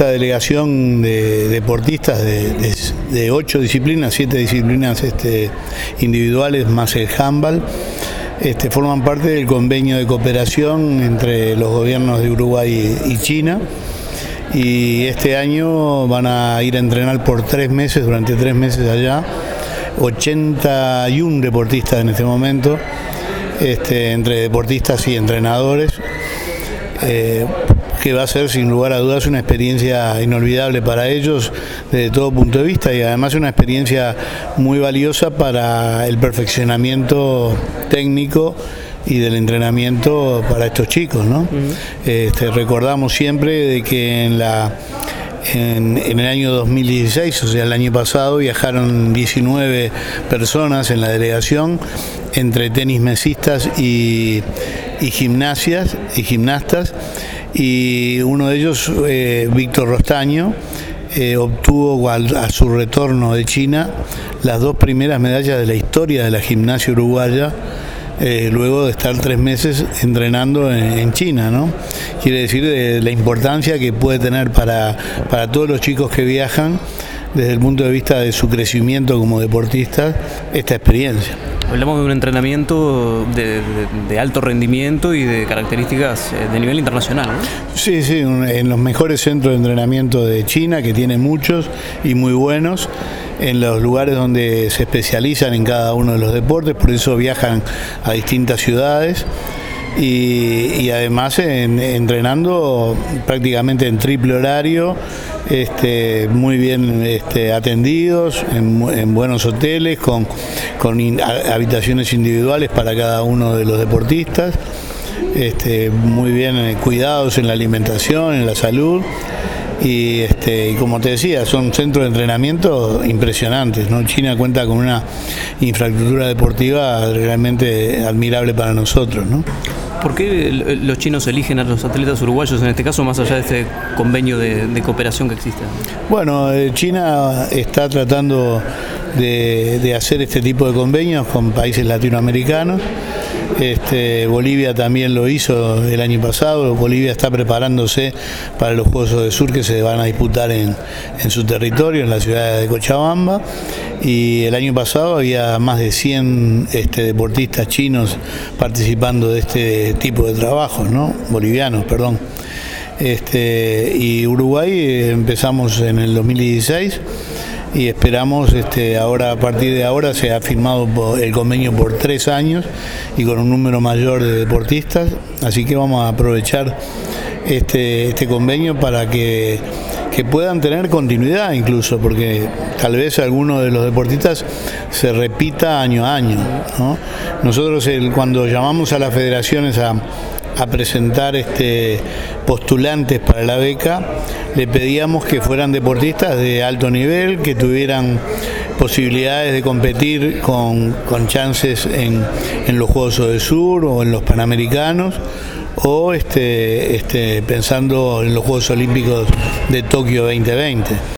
esta delegación de deportistas de 8 disciplinas, 7 disciplinas individuales más el handball, forman parte del convenio de cooperación entre los gobiernos de Uruguay y China. Y este año van a ir a entrenar por 3 meses, durante 3 meses allá, 81 deportistas en este momento, entre deportistas y entrenadores, que va a ser sin lugar a dudas una experiencia inolvidable para ellos desde todo punto de vista, y además una experiencia muy valiosa para el perfeccionamiento técnico y del entrenamiento para estos chicos, ¿no? Recordamos siempre de que en el año 2016, o sea, el año pasado, viajaron 19 personas en la delegación, entre tenis mesistas y gimnastas, y uno de ellos, Víctor Rostaño, obtuvo a su retorno de China las 2 primeras medallas de la historia de la gimnasia uruguaya, luego de estar 3 meses entrenando en China, ¿no? Quiere decir la importancia que puede tener para todos los chicos que viajan, desde el punto de vista de su crecimiento como deportistas, esta experiencia. Hablamos de un entrenamiento de alto rendimiento y de características de nivel internacional, ¿no? Sí, en los mejores centros de entrenamiento de China, que tiene muchos y muy buenos, en los lugares donde se especializan en cada uno de los deportes, por eso viajan a distintas ciudades. Y además entrenando prácticamente en triple horario, muy bien atendidos, en buenos hoteles, con habitaciones individuales para cada uno de los deportistas, muy bien cuidados en la alimentación, en la salud. Y como te decía, son centros de entrenamiento impresionantes, ¿no? China cuenta con una infraestructura deportiva realmente admirable para nosotros, ¿no? ¿Por qué los chinos eligen a los atletas uruguayos en este caso, más allá de este convenio de cooperación que existe? Bueno, China está tratando de hacer este tipo de convenios con países latinoamericanos. Bolivia también lo hizo el año pasado. Bolivia está preparándose para los Juegos del Sur que se van a disputar en su territorio, en la ciudad de Cochabamba, y el año pasado había más de 100 deportistas chinos participando de este tipo de trabajos, ¿no? Bolivianos, perdón. Y Uruguay empezamos en el 2016 y esperamos, ahora, a partir de ahora se ha firmado el convenio por 3 años y con un número mayor de deportistas, así que vamos a aprovechar este convenio para que puedan tener continuidad, incluso porque tal vez alguno de los deportistas se repita año a año, ¿no? Nosotros cuando llamamos a las federaciones a presentar postulantes para la beca, le pedíamos que fueran deportistas de alto nivel, que tuvieran posibilidades de competir con chances en los Juegos del Sur o en los Panamericanos, o pensando en los Juegos Olímpicos de Tokio 2020.